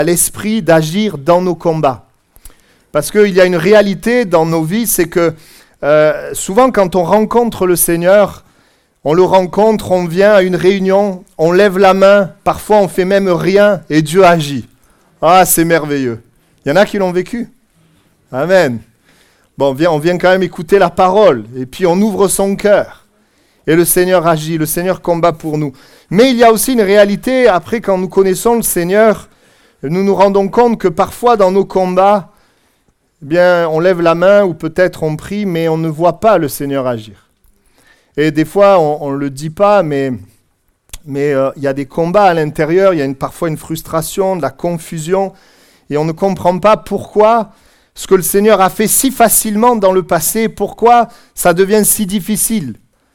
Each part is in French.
l'esprit d'agir dans nos combats. Parce qu'il y a une réalité dans nos vies, c'est que souvent quand on rencontre le Seigneur, on le rencontre, on vient à une réunion, on lève la main, parfois on fait même rien et Dieu agit. Ah, c'est merveilleux. Il y en a qui l'ont vécu. Amen. Bon, on vient quand même écouter la parole et puis on ouvre son cœur. Et le Seigneur agit, le Seigneur combat pour nous. Mais il y a aussi une réalité, après quand nous connaissons le Seigneur, nous nous rendons compte que parfois dans nos combats, eh bien, on lève la main ou peut-être on prie, mais on ne voit pas le Seigneur agir. Et des fois, on ne le dit pas, mais il y a des combats à l'intérieur, il y a parfois une frustration, de la confusion, et on ne comprend pas pourquoi ce que le Seigneur a fait si facilement dans le passé, pourquoi ça devient si difficile.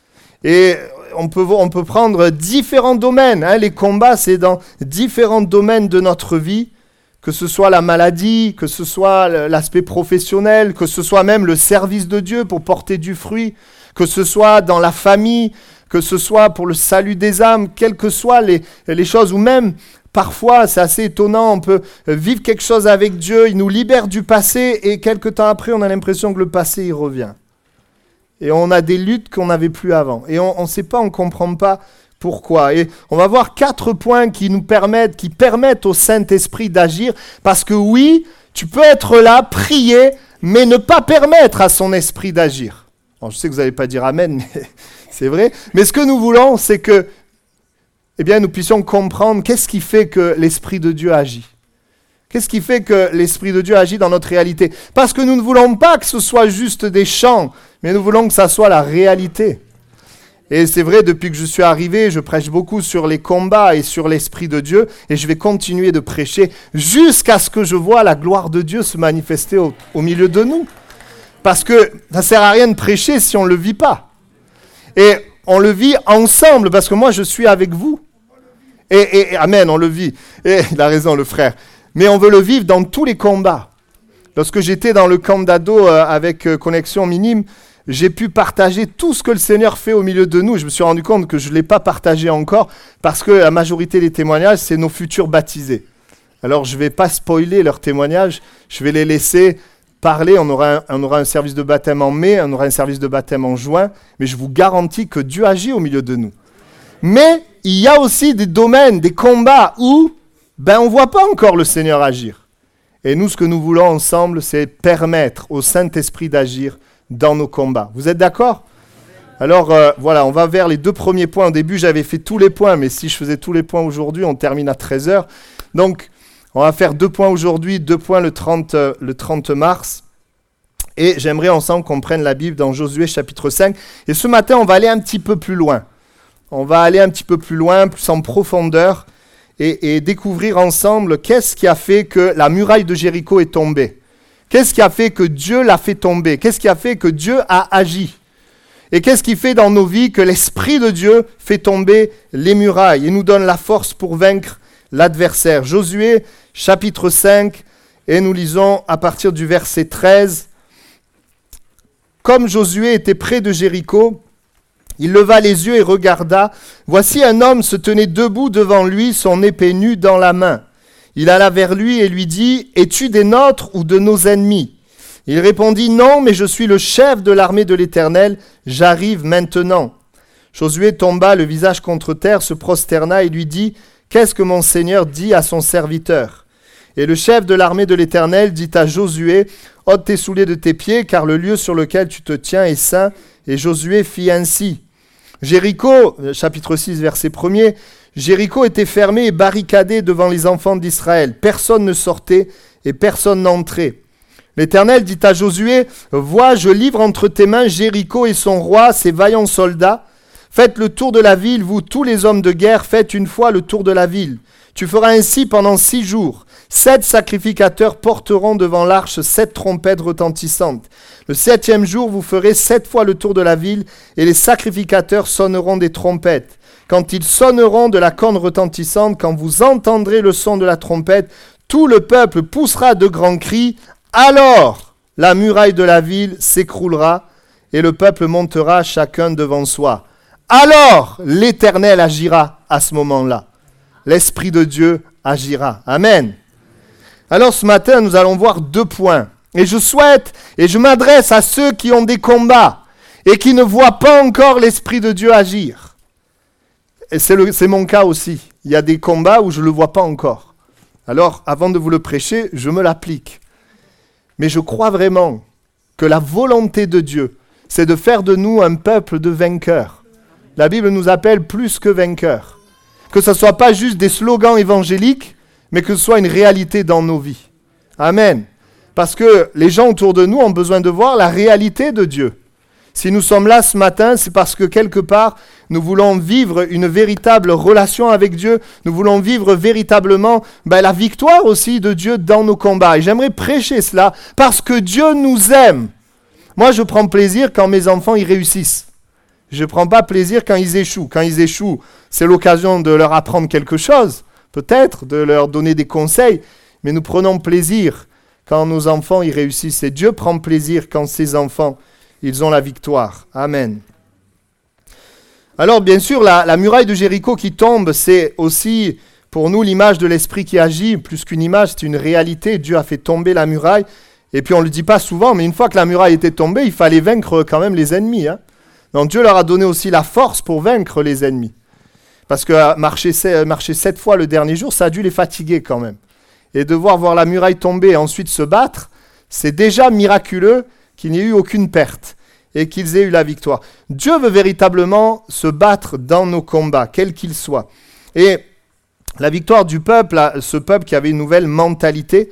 Et on peut prendre différents domaines. Les combats, c'est dans différents domaines de notre vie, que ce soit la maladie, que ce soit l'aspect professionnel, que ce soit même le service de Dieu pour porter du fruit, que ce soit dans la famille, que ce soit pour le salut des âmes, quelles que soient les choses, ou même parfois, c'est assez étonnant, on peut vivre quelque chose avec Dieu, il nous libère du passé, et quelque temps après, on a l'impression que le passé, il revient. Et on a des luttes qu'on n'avait plus avant. Et on ne sait pas, on ne comprend pas pourquoi. Et on va voir 4 points qui permettent au Saint-Esprit d'agir, parce que oui, tu peux être là, prier, mais ne pas permettre à son esprit d'agir. Alors, je sais que vous n'allez pas dire Amen, mais c'est vrai. Mais ce que nous voulons, c'est que nous puissions comprendre qu'est-ce qui fait que l'Esprit de Dieu agit. Qu'est-ce qui fait que l'Esprit de Dieu agit dans notre réalité? Parce que nous ne voulons pas que ce soit juste des chants, mais nous voulons que ça soit la réalité. Et c'est vrai, depuis que je suis arrivé, je prêche beaucoup sur les combats et sur l'Esprit de Dieu, et je vais continuer de prêcher jusqu'à ce que je vois la gloire de Dieu se manifester au milieu de nous. Parce que ça ne sert à rien de prêcher si on ne le vit pas. Et on le vit ensemble, parce que moi je suis avec vous. Et amen, on le vit. Et il a raison le frère. Mais on veut le vivre dans tous les combats. Lorsque j'étais dans le camp d'ado avec Connexion Minime, j'ai pu partager tout ce que le Seigneur fait au milieu de nous. Je me suis rendu compte que je ne l'ai pas partagé encore, parce que la majorité des témoignages, c'est nos futurs baptisés. Alors je ne vais pas spoiler leurs témoignages, je vais les laisser parler. On aura un service de baptême en mai, on aura un service de baptême en juin, mais je vous garantis que Dieu agit au milieu de nous. Mais il y a aussi des domaines, des combats où on ne voit pas encore le Seigneur agir. Et nous, ce que nous voulons ensemble, c'est permettre au Saint-Esprit d'agir dans nos combats. Vous êtes d'accord ? Alors voilà, on va vers les 2 premiers points. Au début, j'avais fait tous les points, mais si je faisais tous les points aujourd'hui, on termine à 13h. Donc, on va faire 2 points aujourd'hui, 2 points le 30 mars. Et j'aimerais ensemble qu'on prenne la Bible dans Josué chapitre 5. Et ce matin, on va aller un petit peu plus loin. On va aller un petit peu plus loin, plus en profondeur, et découvrir ensemble qu'est-ce qui a fait que la muraille de Jéricho est tombée. Qu'est-ce qui a fait que Dieu l'a fait tomber? Qu'est-ce qui a fait que Dieu a agi? Et qu'est-ce qui fait dans nos vies que l'Esprit de Dieu fait tomber les murailles et nous donne la force pour vaincre l'adversaire? Josué chapitre 5, et nous lisons à partir du verset 13. Comme Josué était près de Jéricho, il leva les yeux et regarda. Voici un homme se tenait debout devant lui, son épée nue dans la main. Il alla vers lui et lui dit, « Es-tu des nôtres ou de nos ennemis ?» Il répondit, « Non, mais je suis le chef de l'armée de l'Éternel, j'arrive maintenant. » Josué tomba le visage contre terre, se prosterna et lui dit, « Qu'est-ce que mon Seigneur dit à son serviteur ?» Et le chef de l'armée de l'Éternel dit à Josué, « Ôte tes souliers de tes pieds, car le lieu sur lequel tu te tiens est saint. » Et Josué fit ainsi. Jéricho, chapitre 6, verset 1er, Jéricho était fermé et barricadé devant les enfants d'Israël. Personne ne sortait et personne n'entrait. L'Éternel dit à Josué, « Vois, je livre entre tes mains Jéricho et son roi, ses vaillants soldats. Faites le tour de la ville, vous tous les hommes de guerre, faites une fois le tour de la ville. Tu feras ainsi pendant 6 jours. 7 sacrificateurs porteront devant l'arche 7 trompettes retentissantes. Le 7e jour, vous ferez 7 fois le tour de la ville, et les sacrificateurs sonneront des trompettes. Quand ils sonneront de la corne retentissante, quand vous entendrez le son de la trompette, tout le peuple poussera de grands cris. Alors, la muraille de la ville s'écroulera, et le peuple montera chacun devant soi. Alors, l'Éternel agira à ce moment-là. L'Esprit de Dieu agira. Amen. Alors ce matin, nous allons voir 2 points. Et je souhaite, et je m'adresse à ceux qui ont des combats et qui ne voient pas encore l'Esprit de Dieu agir. Et c'est mon cas aussi. Il y a des combats où je ne le vois pas encore. Alors, avant de vous le prêcher, je me l'applique. Mais je crois vraiment que la volonté de Dieu, c'est de faire de nous un peuple de vainqueurs. La Bible nous appelle plus que vainqueurs. Que ce ne soit pas juste des slogans évangéliques, mais que ce soit une réalité dans nos vies. Amen. Parce que les gens autour de nous ont besoin de voir la réalité de Dieu. Si nous sommes là ce matin, c'est parce que quelque part, nous voulons vivre une véritable relation avec Dieu. Nous voulons vivre véritablement la victoire aussi de Dieu dans nos combats. Et j'aimerais prêcher cela parce que Dieu nous aime. Moi, je prends plaisir quand mes enfants y réussissent. Je ne prends pas plaisir quand ils échouent. Quand ils échouent, c'est l'occasion de leur apprendre quelque chose, peut-être, de leur donner des conseils. Mais nous prenons plaisir quand nos enfants y réussissent. Et Dieu prend plaisir quand ses enfants, ils ont la victoire. Amen. Alors, bien sûr, la muraille de Jéricho qui tombe, c'est aussi pour nous l'image de l'Esprit qui agit. Plus qu'une image, c'est une réalité. Dieu a fait tomber la muraille. Et puis, on ne le dit pas souvent, mais une fois que la muraille était tombée, il fallait vaincre quand même les ennemis. Donc, Dieu leur a donné aussi la force pour vaincre les ennemis. Parce que marcher 7 fois le dernier jour, ça a dû les fatiguer quand même. Et devoir voir la muraille tomber et ensuite se battre, c'est déjà miraculeux qu'il n'y ait eu aucune perte et qu'ils aient eu la victoire. Dieu veut véritablement se battre dans nos combats, quels qu'ils soient. Et la victoire du peuple, ce peuple qui avait une nouvelle mentalité,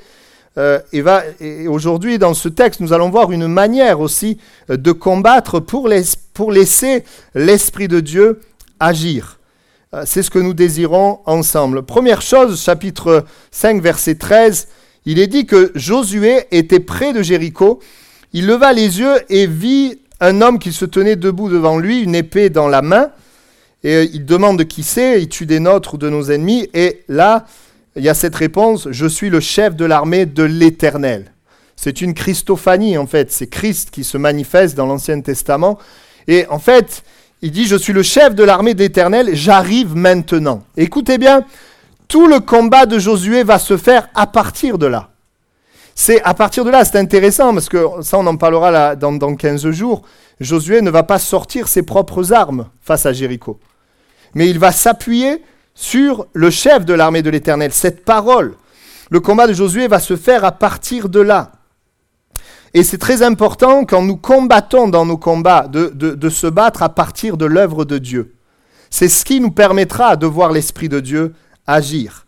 et aujourd'hui, dans ce texte, nous allons voir une manière aussi de combattre pour laisser l'Esprit de Dieu agir. C'est ce que nous désirons ensemble. Première chose, chapitre 5, verset 13, il est dit que Josué était près de Jéricho. Il leva les yeux et vit un homme qui se tenait debout devant lui, une épée dans la main. Et il demande qui c'est, il tue des nôtres ou de nos ennemis. Et là, il y a cette réponse, je suis le chef de l'armée de l'Éternel. C'est une Christophanie en fait, c'est Christ qui se manifeste dans l'Ancien Testament. Et en fait, il dit, je suis le chef de l'armée d'Éternel, j'arrive maintenant. Écoutez bien, tout le combat de Josué va se faire à partir de là. C'est à partir de là, c'est intéressant, parce que ça on en parlera dans 15 jours. Josué ne va pas sortir ses propres armes face à Jéricho. Mais il va s'appuyer sur le chef de l'armée de l'Éternel, cette parole. Le combat de Josué va se faire à partir de là. Et c'est très important quand nous combattons dans nos combats de se battre à partir de l'œuvre de Dieu. C'est ce qui nous permettra de voir l'Esprit de Dieu agir.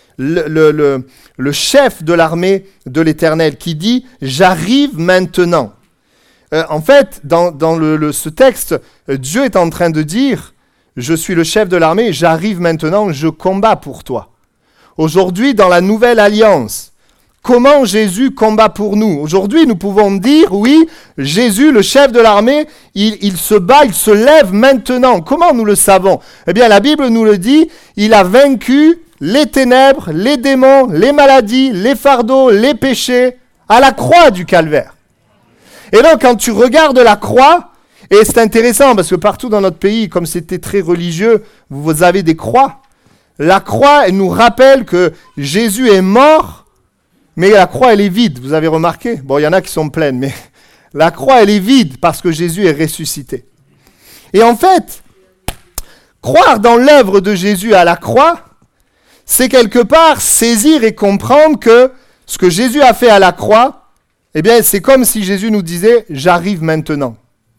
Le chef de l'armée de l'Éternel qui dit « J'arrive maintenant ». En fait, dans ce texte, Dieu est en train de dire « Je suis le chef de l'armée, j'arrive maintenant, je combats pour toi ». Aujourd'hui, dans la nouvelle alliance, comment Jésus combat pour nous? Aujourd'hui, nous pouvons dire, oui, Jésus, le chef de l'armée, il se bat, il se lève maintenant. Comment nous le savons? Eh bien, la Bible nous le dit, il a vaincu les ténèbres, les démons, les maladies, les fardeaux, les péchés, à la croix du calvaire. Et donc, quand tu regardes la croix, et c'est intéressant, parce que partout dans notre pays, comme c'était très religieux, vous avez des croix. La croix, elle nous rappelle que Jésus est mort, mais la croix, elle est vide, vous avez remarqué? Bon, il y en a qui sont pleines, mais la croix, elle est vide parce que Jésus est ressuscité. Et en fait, croire dans l'œuvre de Jésus à la croix, c'est quelque part saisir et comprendre que ce que Jésus a fait à la croix, eh bien, c'est comme si Jésus nous disait « J'arrive maintenant ».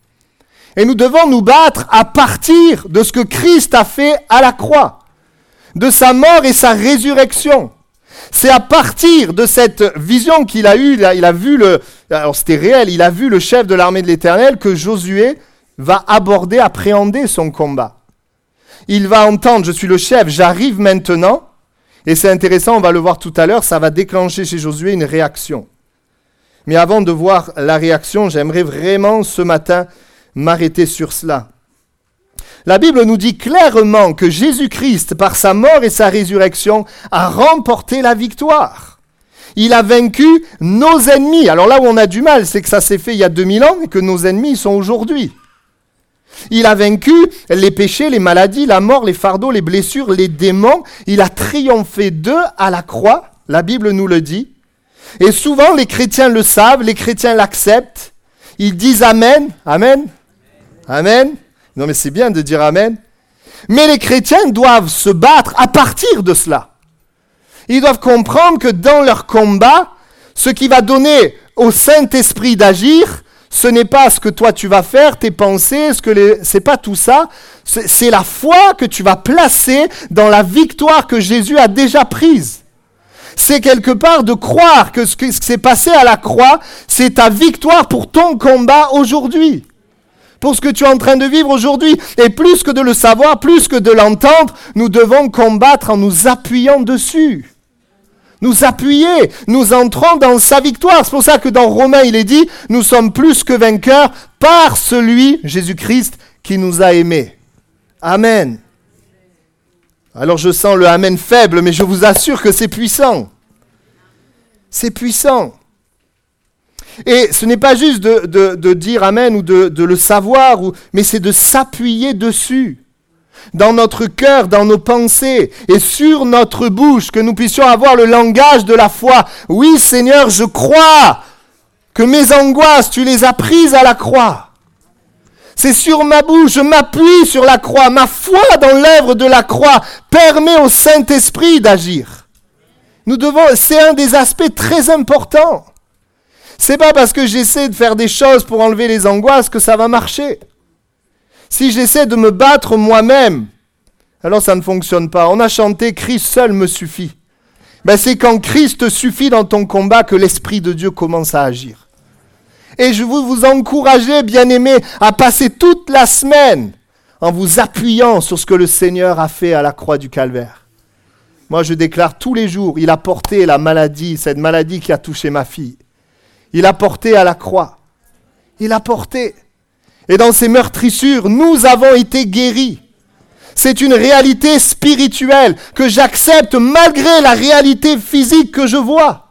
Et nous devons nous battre à partir de ce que Christ a fait à la croix, de sa mort et sa résurrection. C'est à partir de cette vision qu'il a eue, il a vu alors c'était réel, il a vu le chef de l'armée de l'Éternel que Josué va appréhender son combat. Il va entendre, je suis le chef, j'arrive maintenant. Et c'est intéressant, on va le voir tout à l'heure, ça va déclencher chez Josué une réaction. Mais avant de voir la réaction, j'aimerais vraiment ce matin m'arrêter sur cela. La Bible nous dit clairement que Jésus-Christ, par sa mort et sa résurrection, a remporté la victoire. Il a vaincu nos ennemis. Alors là où on a du mal, c'est que ça s'est fait il y a 2000 ans et que nos ennemis sont aujourd'hui. Il a vaincu les péchés, les maladies, la mort, les fardeaux, les blessures, les démons. Il a triomphé d'eux à la croix. La Bible nous le dit. Et souvent, les chrétiens le savent, les chrétiens l'acceptent. Ils disent Amen. Amen. Amen. Non, mais c'est bien de dire Amen. Mais les chrétiens doivent se battre à partir de cela. Ils doivent comprendre que dans leur combat, ce qui va donner au Saint-Esprit d'agir, ce n'est pas ce que toi tu vas faire, tes pensées, c'est pas tout ça. C'est la foi que tu vas placer dans la victoire que Jésus a déjà prise. C'est quelque part de croire que ce qui s'est passé à la croix, c'est ta victoire pour ton combat aujourd'hui. Pour ce que tu es en train de vivre aujourd'hui. Et plus que de le savoir, plus que de l'entendre, nous devons combattre en nous appuyant dessus. Nous appuyer, nous entrons dans sa victoire. C'est pour ça que dans Romains, il est dit, nous sommes plus que vainqueurs par celui, Jésus-Christ, qui nous a aimés. Amen. Alors je sens le Amen faible, mais je vous assure que c'est puissant. C'est puissant. Et ce n'est pas juste de dire Amen ou de le savoir, mais c'est de s'appuyer dessus. Dans notre cœur, dans nos pensées et sur notre bouche, que nous puissions avoir le langage de la foi. Oui, Seigneur, je crois que mes angoisses, tu les as prises à la croix. C'est sur ma bouche, je m'appuie sur la croix. Ma foi dans l'œuvre de la croix permet au Saint-Esprit d'agir. C'est un des aspects très importants. C'est pas parce que j'essaie de faire des choses pour enlever les angoisses que ça va marcher. Si j'essaie de me battre moi-même, alors ça ne fonctionne pas. On a chanté « Christ seul me suffit ». C'est quand Christ te suffit dans ton combat que l'Esprit de Dieu commence à agir. Et je veux vous encourager, bien-aimés, à passer toute la semaine en vous appuyant sur ce que le Seigneur a fait à la croix du Calvaire. Moi, je déclare tous les jours, il a porté la maladie, cette maladie qui a touché ma fille. Il a porté à la croix. Il a porté. Et dans ces meurtrissures, nous avons été guéris. C'est une réalité spirituelle que j'accepte malgré la réalité physique que je vois.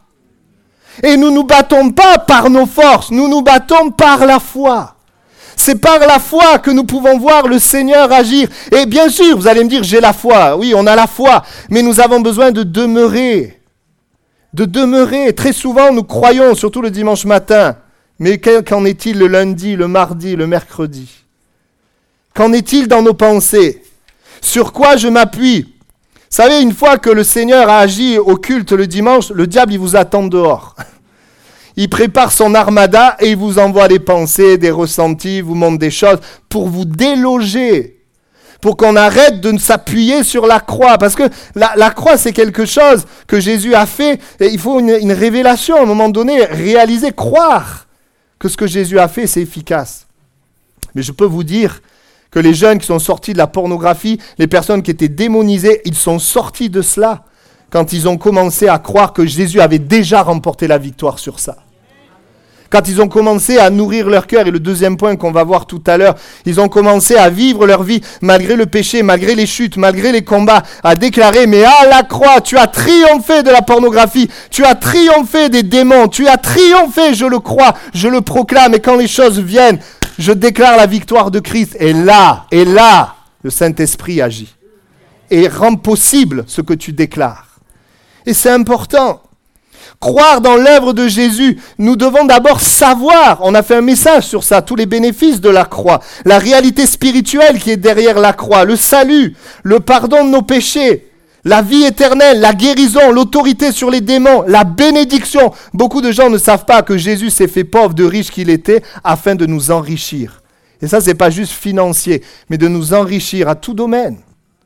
Et nous ne nous battons pas par nos forces, nous nous battons par la foi. C'est par la foi que nous pouvons voir le Seigneur agir. Et bien sûr, vous allez me dire, j'ai la foi. Oui, on a la foi, mais nous avons besoin de demeurer. De demeurer. Très souvent, nous croyons, surtout le dimanche matin. Mais qu'en est-il le lundi, le mardi, le mercredi? Qu'en est-il dans nos pensées? Sur quoi je m'appuie? Vous savez, une fois que le Seigneur a agi au culte le dimanche, le diable, il vous attend dehors. Il prépare son armada et il vous envoie des pensées, des ressentis, vous montre des choses pour vous déloger. Pour qu'on arrête de s'appuyer sur la croix. Parce que la croix, c'est quelque chose que Jésus a fait. Et il faut une révélation à un moment donné, réaliser, croire que ce que Jésus a fait, c'est efficace. Mais je peux vous dire que les jeunes qui sont sortis de la pornographie, les personnes qui étaient démonisées, ils sont sortis de cela quand ils ont commencé à croire que Jésus avait déjà remporté la victoire sur ça. Quand ils ont commencé à nourrir leur cœur, et le deuxième point qu'on va voir tout à l'heure, ils ont commencé à vivre leur vie malgré le péché, malgré les chutes, malgré les combats, à déclarer, mais à la croix, tu as triomphé de la pornographie, tu as triomphé des démons, tu as triomphé, je le crois, je le proclame, et quand les choses viennent, je déclare la victoire de Christ. Et là, le Saint-Esprit agit et rend possible ce que tu déclares. Et c'est important. Croire dans l'œuvre de Jésus, nous devons d'abord savoir, on a fait un message sur ça, tous les bénéfices de la croix, la réalité spirituelle qui est derrière la croix, le salut, le pardon de nos péchés, la vie éternelle, la guérison, l'autorité sur les démons, la bénédiction. Beaucoup de gens ne savent pas que Jésus s'est fait pauvre de riche qu'il était afin de nous enrichir. Et ça, c'est pas juste financier, mais de nous enrichir à tout domaine.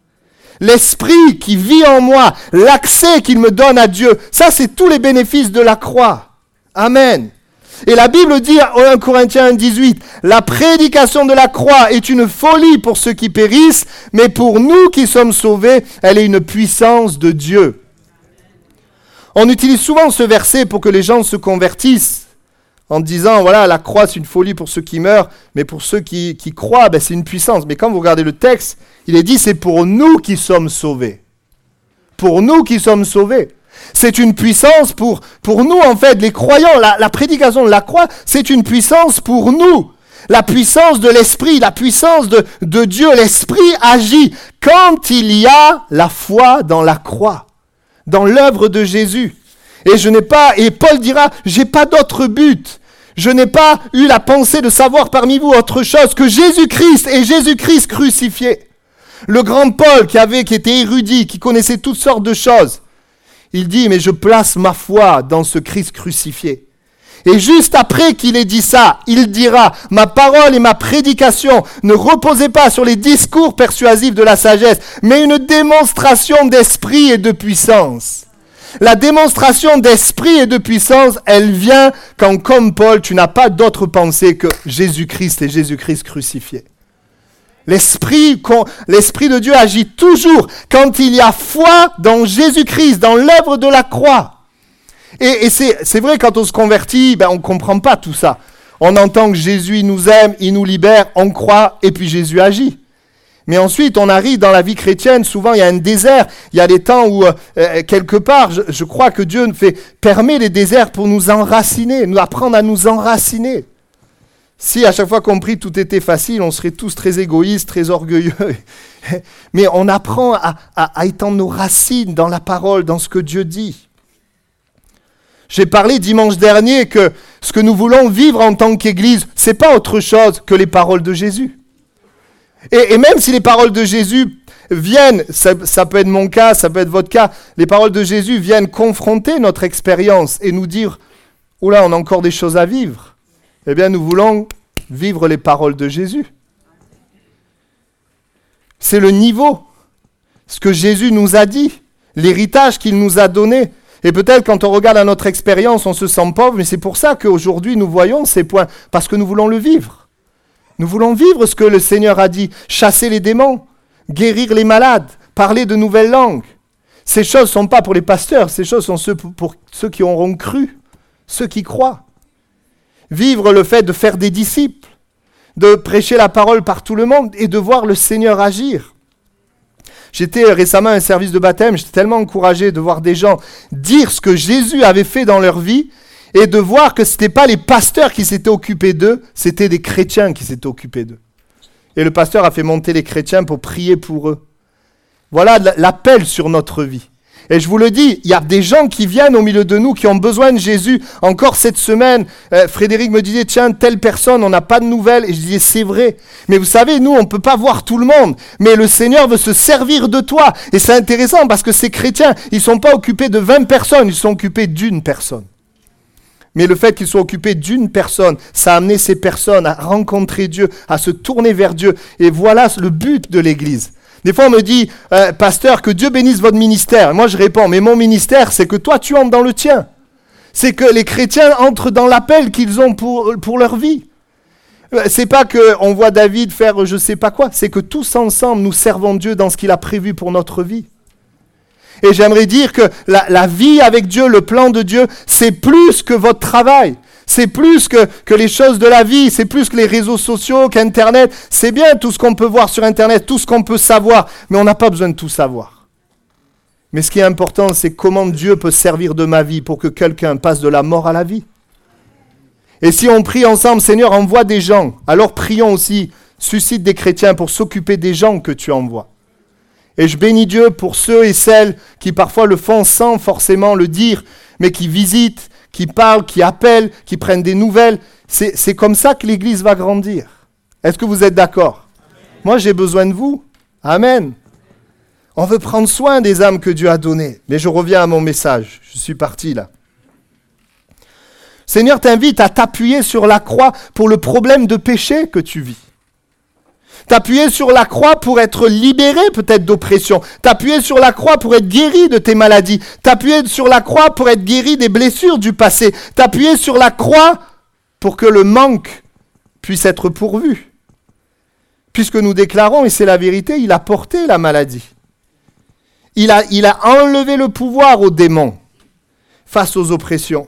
L'Esprit qui vit en moi, l'accès qu'il me donne à Dieu, ça c'est tous les bénéfices de la croix. Amen. Et la Bible dit en 1 Corinthiens 1,18, la prédication de la croix est une folie pour ceux qui périssent, mais pour nous qui sommes sauvés, elle est une puissance de Dieu. On utilise souvent ce verset pour que les gens se convertissent, en disant, voilà, la croix c'est une folie pour ceux qui meurent, mais pour ceux qui croient, c'est une puissance. Mais quand vous regardez le texte, il est dit, c'est pour nous qui sommes sauvés. Pour nous qui sommes sauvés. C'est une puissance pour nous, en fait, les croyants. La prédication de la croix, c'est une puissance pour nous. La puissance de l'Esprit, la puissance de Dieu. L'Esprit agit quand il y a la foi dans la croix, dans l'œuvre de Jésus. Et Paul dira, j'ai pas d'autre but. Je n'ai pas eu la pensée de savoir parmi vous autre chose que Jésus-Christ et Jésus-Christ crucifié. Le grand Paul qui était érudit, qui connaissait toutes sortes de choses, il dit, mais je place ma foi dans ce Christ crucifié. Et juste après qu'il ait dit ça, il dira, ma parole et ma prédication ne reposaient pas sur les discours persuasifs de la sagesse, mais une démonstration d'esprit et de puissance. La démonstration d'esprit et de puissance, elle vient quand, comme Paul, tu n'as pas d'autre pensée que Jésus-Christ et Jésus-Christ crucifié. L'esprit de Dieu agit toujours quand il y a foi dans Jésus-Christ, dans l'œuvre de la croix. Et c'est vrai, quand on se convertit, on ne comprend pas tout ça. On entend que Jésus nous aime, il nous libère, on croit, et puis Jésus agit. Mais ensuite, on arrive dans la vie chrétienne, souvent il y a un désert, il y a des temps où, quelque part, je crois que Dieu permet les déserts pour nous enraciner, nous apprendre à nous enraciner. Si à chaque fois qu'on prie, tout était facile, on serait tous très égoïstes, très orgueilleux. Mais on apprend à étendre nos racines dans la parole, dans ce que Dieu dit. J'ai parlé dimanche dernier que ce que nous voulons vivre en tant qu'Église, c'est pas autre chose que les paroles de Jésus. Et même si les paroles de Jésus viennent, ça peut être mon cas, ça peut être votre cas, les paroles de Jésus viennent confronter notre expérience et nous dire « Oula, on a encore des choses à vivre ». Eh bien, nous voulons vivre les paroles de Jésus. C'est le niveau, ce que Jésus nous a dit, l'héritage qu'il nous a donné. Et peut-être quand on regarde à notre expérience, on se sent pauvre, mais c'est pour ça qu'aujourd'hui nous voyons ces points, parce que nous voulons le vivre. Nous voulons vivre ce que le Seigneur a dit, chasser les démons, guérir les malades, parler de nouvelles langues. Ces choses ne sont pas pour les pasteurs, ces choses sont pour ceux qui auront cru, ceux qui croient. Vivre le fait de faire des disciples, de prêcher la parole par tout le monde et de voir le Seigneur agir. J'étais récemment à un service de baptême, j'étais tellement encouragé de voir des gens dire ce que Jésus avait fait dans leur vie et de voir que ce n'étaient pas les pasteurs qui s'étaient occupés d'eux, c'était des chrétiens qui s'étaient occupés d'eux. Et le pasteur a fait monter les chrétiens pour prier pour eux. Voilà l'appel sur notre vie. Et je vous le dis, il y a des gens qui viennent au milieu de nous, qui ont besoin de Jésus. Encore cette semaine, Frédéric me disait, tiens, telle personne, on n'a pas de nouvelles. Et je disais, c'est vrai. Mais vous savez, nous, on ne peut pas voir tout le monde. Mais le Seigneur veut se servir de toi. Et c'est intéressant parce que ces chrétiens, ils ne sont pas occupés de 20 personnes, ils sont occupés d'une personne. Mais le fait qu'ils soient occupés d'une personne, ça a amené ces personnes à rencontrer Dieu, à se tourner vers Dieu. Et voilà le but de l'Église. Des fois, on me dit, pasteur, que Dieu bénisse votre ministère. Et moi, je réponds, mais mon ministère, c'est que toi, tu entres dans le tien. C'est que les chrétiens entrent dans l'appel qu'ils ont pour leur vie. C'est pas qu'on voit David faire je sais pas quoi. C'est que tous ensemble, nous servons Dieu dans ce qu'il a prévu pour notre vie. Et j'aimerais dire que la vie avec Dieu, le plan de Dieu, c'est plus que votre travail. C'est plus que les choses de la vie, c'est plus que les réseaux sociaux, qu'Internet. C'est bien tout ce qu'on peut voir sur Internet, tout ce qu'on peut savoir, mais on n'a pas besoin de tout savoir. Mais ce qui est important, c'est comment Dieu peut servir de ma vie pour que quelqu'un passe de la mort à la vie. Et si on prie ensemble, Seigneur, envoie des gens, alors prions aussi, suscite des chrétiens pour s'occuper des gens que tu envoies. Et je bénis Dieu pour ceux et celles qui parfois le font sans forcément le dire, mais qui visitent, qui parlent, qui appellent, qui prennent des nouvelles. C'est comme ça que l'Église va grandir. Est-ce que vous êtes d'accord? Amen. Moi, j'ai besoin de vous. Amen. On veut prendre soin des âmes que Dieu a données. Mais je reviens à mon message. Je suis parti là. Seigneur t'invite à t'appuyer sur la croix pour le problème de péché que tu vis. T'appuyer sur la croix pour être libéré peut-être d'oppression. T'appuyer sur la croix pour être guéri de tes maladies. T'appuyer sur la croix pour être guéri des blessures du passé. T'appuyer sur la croix pour que le manque puisse être pourvu. Puisque nous déclarons, et c'est la vérité, il a porté la maladie. Il a enlevé le pouvoir aux démons face aux oppressions.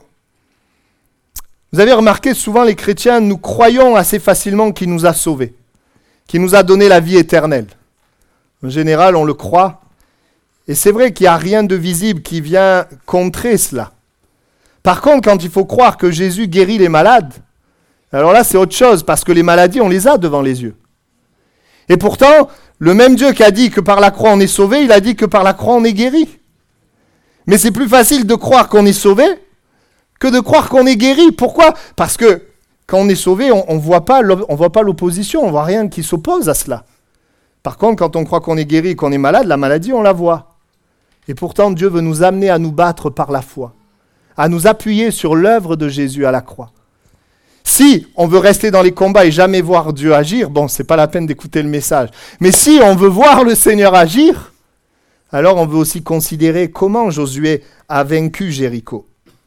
Vous avez remarqué, souvent les chrétiens, nous croyons assez facilement qu'il nous a sauvés, qui nous a donné la vie éternelle. En général, on le croit. Et c'est vrai qu'il n'y a rien de visible qui vient contrer cela. Par contre, quand il faut croire que Jésus guérit les malades, alors là, c'est autre chose, parce que les maladies, on les a devant les yeux. Et pourtant, le même Dieu qui a dit que par la croix on est sauvé, il a dit que par la croix on est guéri. Mais c'est plus facile de croire qu'on est sauvé que de croire qu'on est guéri. Pourquoi ? Parce que quand on est sauvé, on ne voit pas l'opposition, on ne voit rien qui s'oppose à cela. Par contre, quand on croit qu'on est guéri et qu'on est malade, la maladie, on la voit. Et pourtant, Dieu veut nous amener à nous battre par la foi, à nous appuyer sur l'œuvre de Jésus à la croix. Si on veut rester dans les combats et jamais voir Dieu agir, bon, c'est pas la peine d'écouter le message. Mais si on veut voir le Seigneur agir, alors on veut aussi considérer comment Josué a vaincu Jéricho.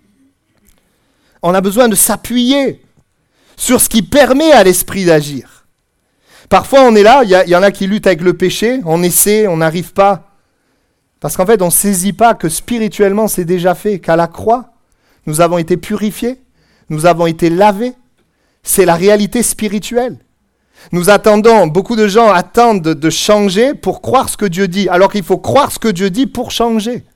On a besoin de s'appuyer sur ce qui permet à l'esprit d'agir. Parfois on est là, il y en a qui luttent avec le péché, on essaie, on n'arrive pas. Parce qu'en fait on ne saisit pas que spirituellement c'est déjà fait, qu'à la croix, nous avons été purifiés, nous avons été lavés. C'est la réalité spirituelle. Beaucoup de gens attendent de changer pour croire ce que Dieu dit, alors qu'il faut croire ce que Dieu dit pour changer.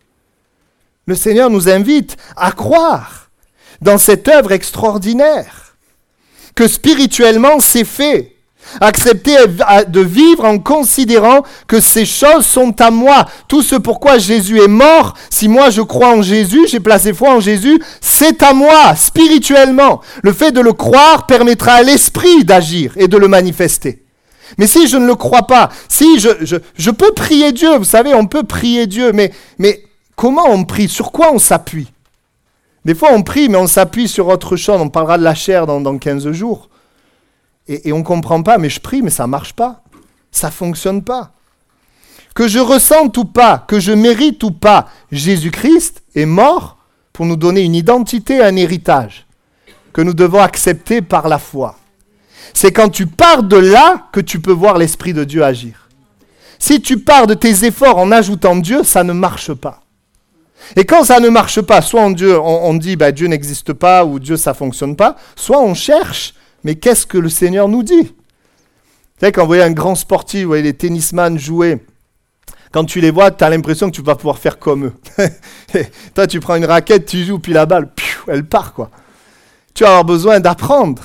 Le Seigneur nous invite à croire dans cette œuvre extraordinaire, que spirituellement c'est fait. Accepter de vivre en considérant que ces choses sont à moi. Tout ce pourquoi Jésus est mort, si moi je crois en Jésus, j'ai placé foi en Jésus, c'est à moi, spirituellement. Le fait de le croire permettra à l'esprit d'agir et de le manifester. Mais si je ne le crois pas, si je peux prier Dieu, vous savez, on peut prier Dieu, mais comment on prie ? Sur quoi on s'appuie ? Des fois on prie, mais on s'appuie sur autre chose. On parlera de la chair dans 15 jours. Et on ne comprend pas, mais je prie, mais ça ne marche pas. Ça ne fonctionne pas. Que je ressente ou pas, que je mérite ou pas, Jésus-Christ est mort pour nous donner une identité, un héritage que nous devons accepter par la foi. C'est quand tu pars de là que tu peux voir l'Esprit de Dieu agir. Si tu pars de tes efforts en ajoutant Dieu, ça ne marche pas. Et quand ça ne marche pas, soit on dit Dieu n'existe pas ou Dieu ça ne fonctionne pas, soit on cherche. Mais qu'est-ce que le Seigneur nous dit ? Vous savez, quand vous voyez un grand sportif, vous voyez les tennisman jouer, quand tu les vois, tu as l'impression que tu vas pouvoir faire comme eux. Toi, tu prends une raquette, tu joues, puis la balle, elle part, quoi. Tu vas avoir besoin d'apprendre.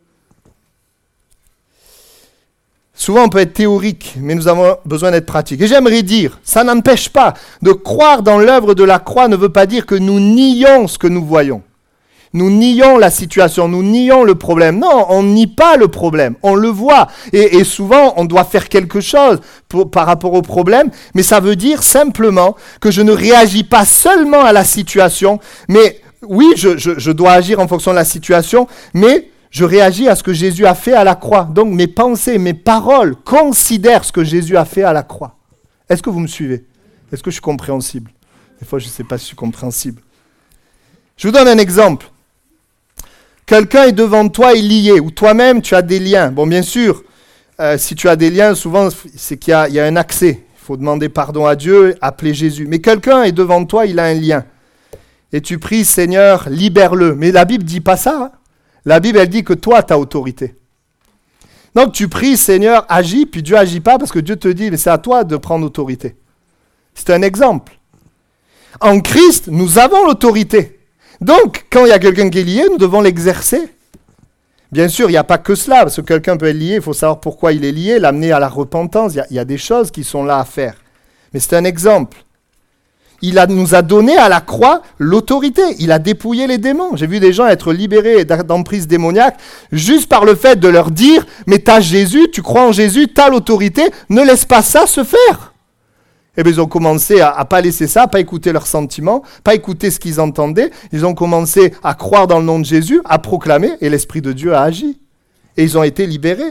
Souvent, on peut être théorique, mais nous avons besoin d'être pratique. Et j'aimerais dire, ça n'empêche pas de croire dans l'œuvre de la croix, ne veut pas dire que nous nions ce que nous voyons. Nous nions la situation, nous nions le problème. Non, on nie pas le problème, on le voit. Et souvent, on doit faire quelque chose par rapport au problème, mais ça veut dire simplement que je ne réagis pas seulement à la situation, mais oui, je dois agir en fonction de la situation, mais je réagis à ce que Jésus a fait à la croix. Donc mes pensées, mes paroles considèrent ce que Jésus a fait à la croix. Est-ce que vous me suivez ? Est-ce que je suis compréhensible ? Des fois, je ne sais pas si je suis compréhensible. Je vous donne un exemple. Quelqu'un est devant toi et lié, ou toi-même tu as des liens. Bon, bien sûr, si tu as des liens, souvent c'est qu'il y a un accès. Il faut demander pardon à Dieu, appeler Jésus. Mais quelqu'un est devant toi, il a un lien. Et tu pries, Seigneur, libère-le. Mais la Bible ne dit pas ça. Hein. La Bible, elle dit que toi, tu as autorité. Donc tu pries, Seigneur, agis, puis Dieu agit pas parce que Dieu te dit, mais c'est à toi de prendre autorité. C'est un exemple. En Christ, nous avons l'autorité. Donc, quand il y a quelqu'un qui est lié, nous devons l'exercer. Bien sûr, il n'y a pas que cela, parce que quelqu'un peut être lié, il faut savoir pourquoi il est lié, l'amener à la repentance, il y a des choses qui sont là à faire. Mais c'est un exemple. Nous a donné à la croix l'autorité, il a dépouillé les démons. J'ai vu des gens être libérés d'emprise démoniaque juste par le fait de leur dire « Mais t'as Jésus, tu crois en Jésus, t'as l'autorité, ne laisse pas ça se faire !» Et bien, ils ont commencé à pas laisser ça, pas écouter leurs sentiments, pas écouter ce qu'ils entendaient. Ils ont commencé à croire dans le nom de Jésus, à proclamer, et l'Esprit de Dieu a agi. Et ils ont été libérés.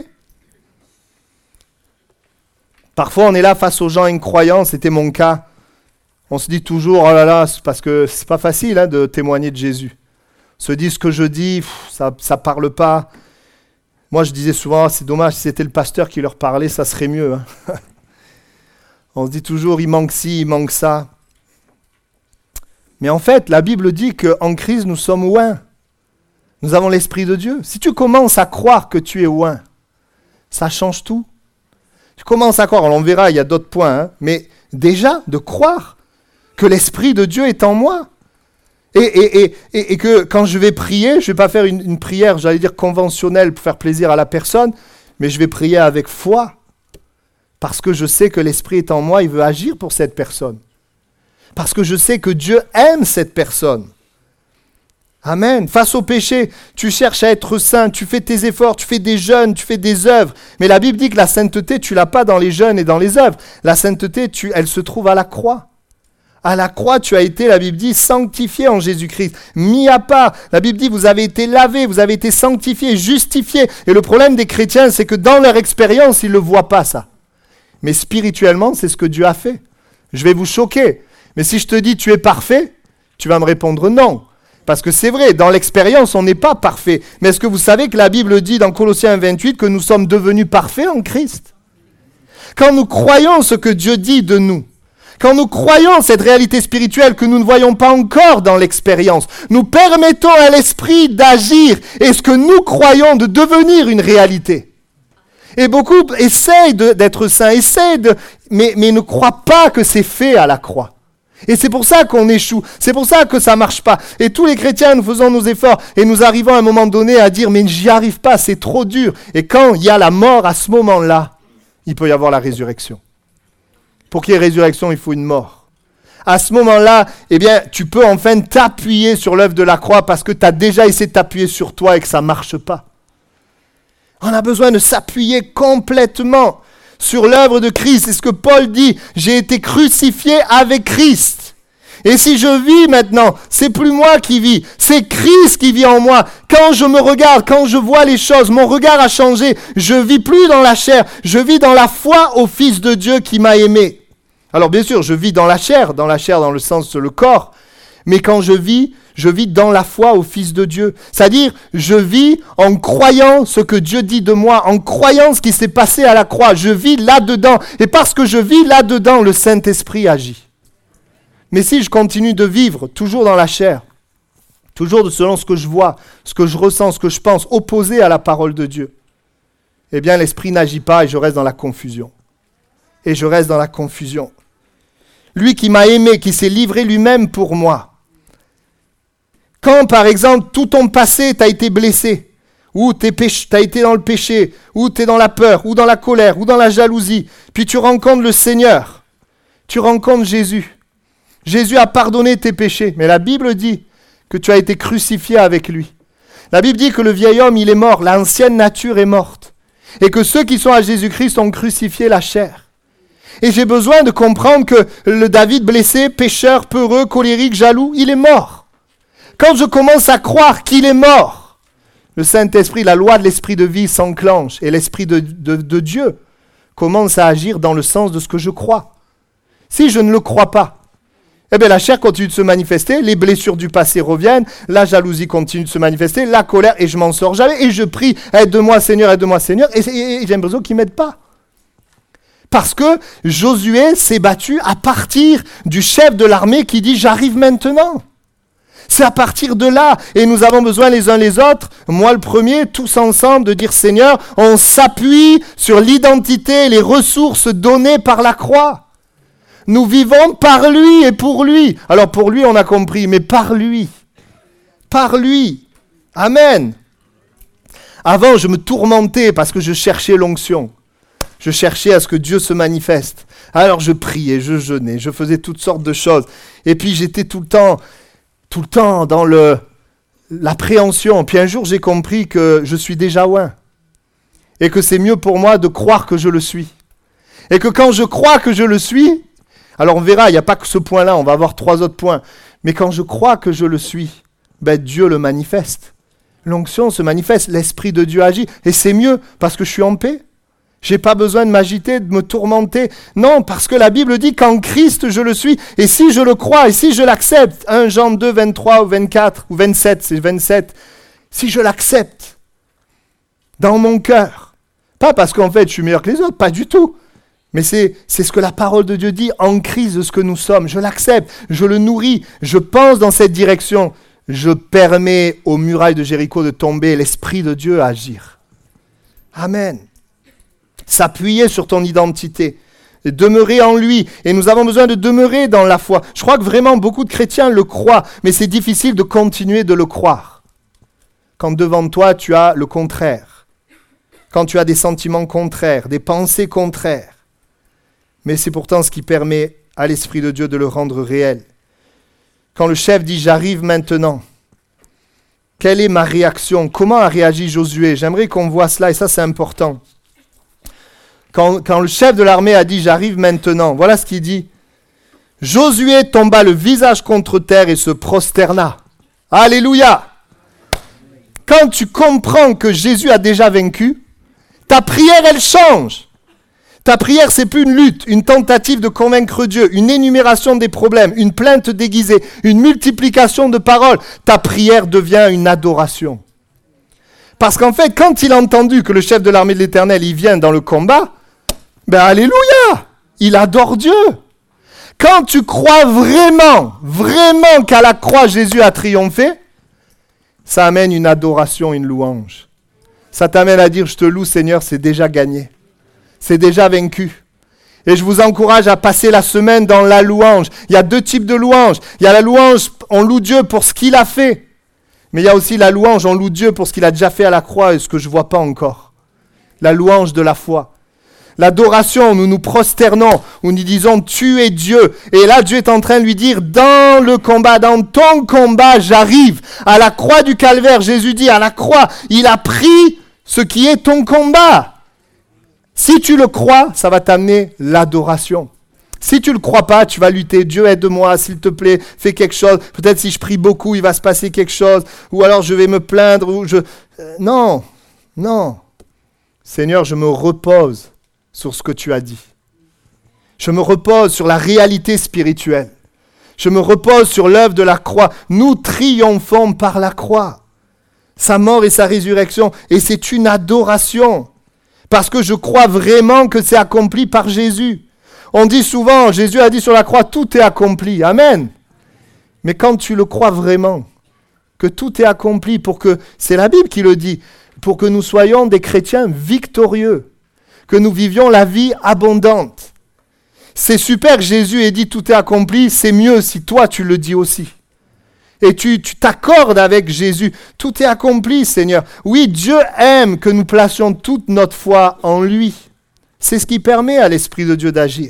Parfois, on est là face aux gens incroyants, c'était mon cas. On se dit toujours, oh là là, c'est parce que c'est pas facile de témoigner de Jésus. On se dit, ce que je dis, ça parle pas. Moi, je disais souvent, c'est dommage, si c'était le pasteur qui leur parlait, ça serait mieux. Hein. On se dit toujours, il manque ci, il manque ça. Mais en fait, la Bible dit qu'en Christ, nous sommes oints. Nous avons l'Esprit de Dieu. Si tu commences à croire que tu es oint, ça change tout. Tu commences à croire, on verra, il y a d'autres points, mais déjà, de croire que l'Esprit de Dieu est en moi. Et que quand je vais prier, je ne vais pas faire une prière, j'allais dire conventionnelle pour faire plaisir à la personne, mais je vais prier avec foi. Parce que je sais que l'Esprit est en moi, il veut agir pour cette personne. parce que je sais que Dieu aime cette personne. Amen. Face au péché, tu cherches à être saint, tu fais tes efforts, tu fais des jeûnes, tu fais des œuvres. Mais la Bible dit que la sainteté, tu l'as pas dans les jeûnes et dans les œuvres. La sainteté, elle se trouve à la croix. À la croix, tu as été, la Bible dit, sanctifié en Jésus-Christ, mis à part. La Bible dit, vous avez été lavé, vous avez été sanctifié, justifié. Et le problème des chrétiens, c'est que dans leur expérience, ils ne le voient pas, ça. Mais spirituellement, c'est ce que Dieu a fait. Je vais vous choquer. Mais si je te dis, tu es parfait, tu vas me répondre non. Parce que c'est vrai, dans l'expérience, on n'est pas parfait. Mais est-ce que vous savez que la Bible dit dans Colossiens 28 que nous sommes devenus parfaits en Christ ? Quand nous croyons ce que Dieu dit de nous, quand nous croyons cette réalité spirituelle que nous ne voyons pas encore dans l'expérience, nous permettons à l'Esprit d'agir et ce que nous croyons de devenir une réalité. Et beaucoup essayent d'être saints, mais ne croient pas que c'est fait à la croix. Et c'est pour ça qu'on échoue, c'est pour ça que ça ne marche pas. Et tous les chrétiens, nous faisons nos efforts et nous arrivons à un moment donné à dire « mais j'y arrive pas, c'est trop dur ». Et quand il y a la mort à ce moment-là, il peut y avoir la résurrection. Pour qu'il y ait résurrection, il faut une mort. À ce moment-là, eh bien, tu peux enfin t'appuyer sur l'œuvre de la croix parce que tu as déjà essayé de t'appuyer sur toi et que ça ne marche pas. On a besoin de s'appuyer complètement sur l'œuvre de Christ. C'est ce que Paul dit. J'ai été crucifié avec Christ. Et si je vis maintenant, c'est plus moi qui vis, c'est Christ qui vit en moi. Quand je me regarde, quand je vois les choses, mon regard a changé. Je vis plus dans la chair, je vis dans la foi au Fils de Dieu qui m'a aimé. Alors bien sûr, je vis dans la chair dans le sens de le corps. Mais quand je vis dans la foi au Fils de Dieu. C'est-à-dire, je vis en croyant ce que Dieu dit de moi, en croyant ce qui s'est passé à la croix. Je vis là-dedans. Et parce que je vis là-dedans, le Saint-Esprit agit. Mais si je continue de vivre toujours dans la chair, toujours selon ce que je vois, ce que je ressens, ce que je pense, opposé à la parole de Dieu, eh bien l'Esprit n'agit pas et je reste dans la confusion. Et je reste dans la confusion. Lui qui m'a aimé, qui s'est livré lui-même pour moi. Quand, par exemple, tout ton passé t'a été blessé, ou t'as été dans le péché, ou t'es dans la peur, ou dans la colère, ou dans la jalousie, puis tu rencontres le Seigneur, tu rencontres Jésus. Jésus a pardonné tes péchés, mais la Bible dit que tu as été crucifié avec lui. La Bible dit que le vieil homme, il est mort, l'ancienne nature est morte, et que ceux qui sont à Jésus-Christ ont crucifié la chair. Et j'ai besoin de comprendre que le David blessé, pécheur, peureux, colérique, jaloux, il est mort. Quand je commence à croire qu'il est mort, le Saint-Esprit, la loi de l'Esprit de vie s'enclenche et l'Esprit de Dieu commence à agir dans le sens de ce que je crois. Si je ne le crois pas, eh bien la chair continue de se manifester, les blessures du passé reviennent, la jalousie continue de se manifester, la colère, et je m'en sors jamais, et je prie, aide-moi Seigneur, et j'ai l'impression qu'il ne m'aide pas. Parce que Josué s'est battu à partir du chef de l'armée qui dit « j'arrive maintenant ». C'est à partir de là, et nous avons besoin les uns les autres, moi le premier, tous ensemble, de dire « Seigneur, on s'appuie sur l'identité et les ressources données par la croix. Nous vivons par lui et pour lui. » Alors pour lui, on a compris, mais par lui. Par lui. Amen. Avant, je me tourmentais parce que je cherchais l'onction. Je cherchais à ce que Dieu se manifeste. Alors je priais, je jeûnais, je faisais toutes sortes de choses. Et puis j'étais tout le temps dans l'appréhension. Puis un jour, j'ai compris que je suis déjà loin. Et que c'est mieux pour moi de croire que je le suis. Et que quand je crois que je le suis, alors on verra, il n'y a pas que ce point-là, on va avoir 3 autres points. Mais quand je crois que je le suis, ben Dieu le manifeste. L'onction se manifeste, l'Esprit de Dieu agit. Et c'est mieux parce que je suis en paix. Je n'ai pas besoin de m'agiter, de me tourmenter. Non, parce que la Bible dit qu'en Christ, je le suis. Et si je le crois, et si je l'accepte, 1 Jean 2, 23 ou 24, ou 27, c'est 27. Si je l'accepte dans mon cœur, pas parce qu'en fait je suis meilleur que les autres, pas du tout. Mais c'est ce que la parole de Dieu dit, en Christ de ce que nous sommes. Je l'accepte, je le nourris, je pense dans cette direction. Je permets aux murailles de Jéricho de tomber, l'Esprit de Dieu à agir. Amen. S'appuyer sur ton identité, demeurer en lui. Et nous avons besoin de demeurer dans la foi. Je crois que vraiment beaucoup de chrétiens le croient, mais c'est difficile de continuer de le croire. Quand devant toi, tu as le contraire. Quand tu as des sentiments contraires, des pensées contraires. Mais c'est pourtant ce qui permet à l'Esprit de Dieu de le rendre réel. Quand le chef dit « J'arrive maintenant », quelle est ma réaction? Comment a réagi Josué? J'aimerais qu'on voit cela, et ça c'est important. Quand le chef de l'armée a dit « J'arrive maintenant », voilà ce qu'il dit. Josué tomba le visage contre terre et se prosterna. Alléluia! Quand tu comprends que Jésus a déjà vaincu, ta prière, elle change. Ta prière, c'est plus une lutte, une tentative de convaincre Dieu, une énumération des problèmes, une plainte déguisée, une multiplication de paroles. Ta prière devient une adoration. Parce qu'en fait, quand il a entendu que le chef de l'armée de l'Éternel, il vient dans le combat, ben alléluia, il adore Dieu. Quand tu crois vraiment qu'à la croix, Jésus a triomphé, ça amène une adoration, une louange. Ça t'amène à dire, je te loue Seigneur, c'est déjà gagné. C'est déjà vaincu. Et je vous encourage à passer la semaine dans la louange. Il y a deux types de louange. Il y a la louange, on loue Dieu pour ce qu'il a fait. Mais il y a aussi la louange, on loue Dieu pour ce qu'il a déjà fait à la croix et ce que je ne vois pas encore. La louange de la foi. L'adoration, nous nous prosternons, où nous disons « Tu es Dieu ». Et là, Dieu est en train de lui dire « Dans le combat, dans ton combat, j'arrive ». À la croix du calvaire, Jésus dit à la croix, il a pris ce qui est ton combat. Si tu le crois, ça va t'amener l'adoration. Si tu ne le crois pas, tu vas lutter. Dieu, aide-moi, s'il te plaît, fais quelque chose. Peut-être si je prie beaucoup, il va se passer quelque chose. Ou alors je vais me plaindre. Non. Seigneur, je me repose sur ce que tu as dit. Je me repose sur la réalité spirituelle. Je me repose sur l'œuvre de la croix. Nous triomphons par la croix. Sa mort et sa résurrection. Et c'est une adoration. Parce que je crois vraiment que c'est accompli par Jésus. On dit souvent, Jésus a dit sur la croix, tout est accompli. Amen. Mais quand tu le crois vraiment, que tout est accompli c'est la Bible qui le dit, pour que nous soyons des chrétiens victorieux, que nous vivions la vie abondante. C'est super que Jésus ait dit tout est accompli, c'est mieux si toi tu le dis aussi. Et tu t'accordes avec Jésus. Tout est accompli, Seigneur. Oui, Dieu aime que nous placions toute notre foi en lui. C'est ce qui permet à l'Esprit de Dieu d'agir.